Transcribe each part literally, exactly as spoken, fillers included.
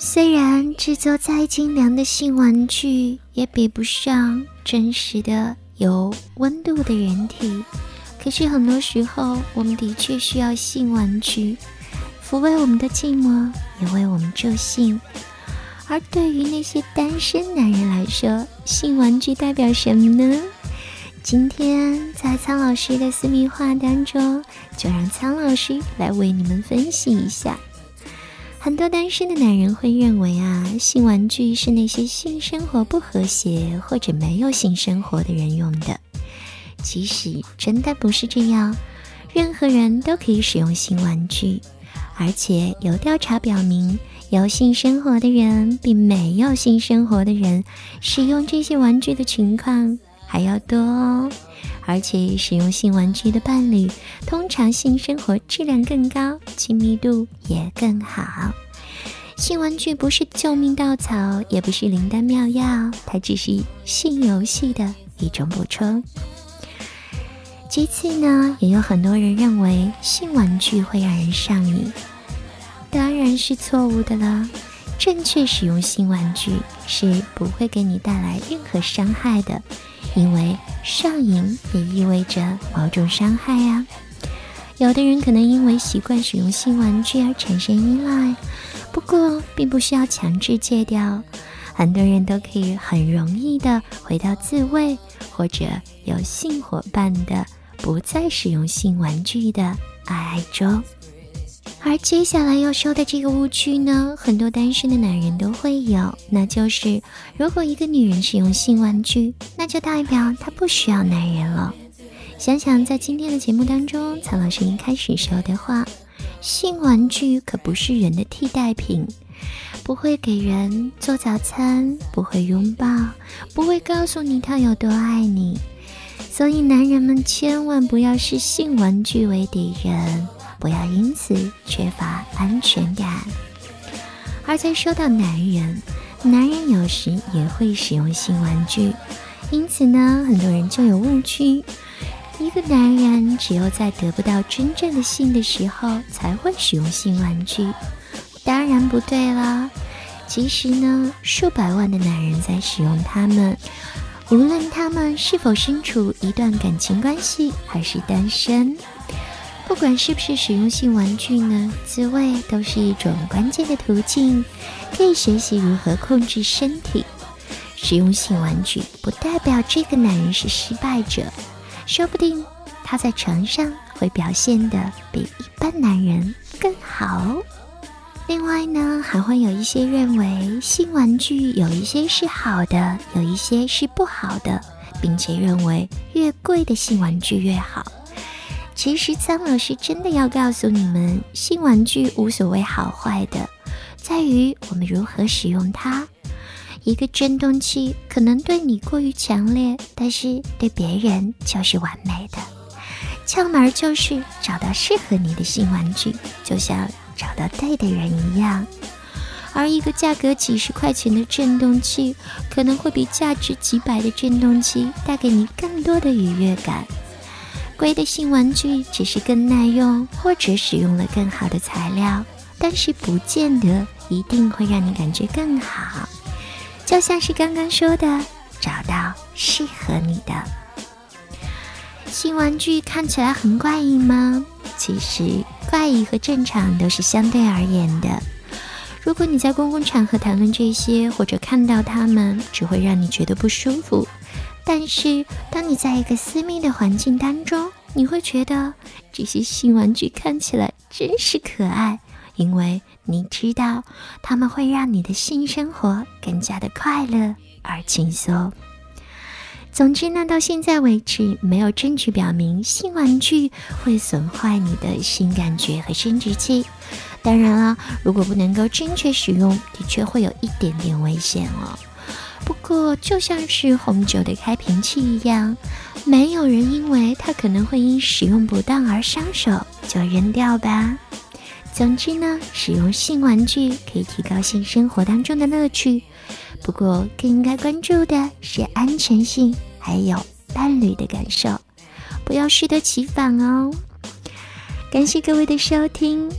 虽然制作再精良的性玩具，也比不上真实的有温度的人体，可是很多时候，我们的确需要性玩具，抚慰我们的寂寞，也为我们助兴。而对于那些单身男人来说，性玩具代表什么呢？今天在苍老师的私密话当中，就让苍老师来为你们分析一下。很多单身的男人会认为啊，性玩具是那些性生活不和谐或者没有性生活的人用的。其实真的不是这样，任何人都可以使用性玩具，而且有调查表明，有性生活的人比没有性生活的人使用这些玩具的情况还要多哦。而且使用性玩具的伴侣通常性生活质量更高，亲密度也更好。性玩具不是救命稻草，也不是灵丹妙药，它只是性游戏的一种补充。其次呢，也有很多人认为性玩具会让人上瘾，当然是错误的了。正确使用性玩具是不会给你带来任何伤害的，因为上瘾也意味着某种伤害啊。有的人可能因为习惯使用性玩具而产生依赖，不过并不需要强制戒掉，很多人都可以很容易的回到自慰或者有性伙伴的不再使用性玩具的爱爱中。而接下来要说的这个误区呢，很多单身的男人都会有，那就是如果一个女人使用性玩具，那就代表她不需要男人了。想想在今天的节目当中，曹老师一开始说的话，性玩具可不是人的替代品，不会给人做早餐，不会拥抱，不会告诉你他有多爱你。所以男人们千万不要视性玩具为敌人，不要因此缺乏安全感。而在说到男人，男人有时也会使用性玩具，因此呢，很多人就有误区，一个男人只有在得不到真正的性的时候才会使用性玩具。当然不对了，其实呢，数百万的男人在使用它们，无论他们是否身处一段感情关系还是单身。不管是不是使用性玩具呢，自慰都是一种关键的途径，可以学习如何控制身体。使用性玩具不代表这个男人是失败者，说不定他在床上会表现得比一般男人更好。另外呢，还会有一些认为性玩具有一些是好的，有一些是不好的，并且认为越贵的性玩具越好。其实苍老师真的要告诉你们，性玩具无所谓好坏的，在于我们如何使用它。一个震动器可能对你过于强烈，但是对别人就是完美的。窍门就是找到适合你的性玩具，就像找到对的人一样。而一个价格几十块钱的震动器，可能会比价值几百的震动器带给你更多的愉悦感。贵的性玩具只是更耐用，或者使用了更好的材料，但是不见得一定会让你感觉更好。就像是刚刚说的，找到适合你的。性玩具看起来很怪异吗？其实怪异和正常都是相对而言的。如果你在公共场合谈论这些，或者看到它们，只会让你觉得不舒服。但是当你在一个私密的环境当中，你会觉得这些性玩具看起来真是可爱，因为你知道它们会让你的性生活更加的快乐而轻松。总之呢，到现在为止，没有证据表明性玩具会损坏你的性感觉和生殖器。当然了，如果不能够正确使用，的确会有一点点危险哦。不过就像是红酒的开瓶器一样，没有人因为它可能会因使用不当而伤手就扔掉吧。总之呢，使用性玩具可以提高性生活当中的乐趣，不过更应该关注的是安全性还有伴侣的感受，不要适得其反哦。感谢各位的收听，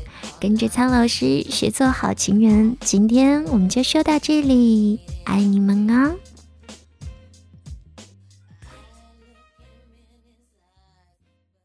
跟着苍老师学做好情人。今天我们就说到这里，爱你们啊！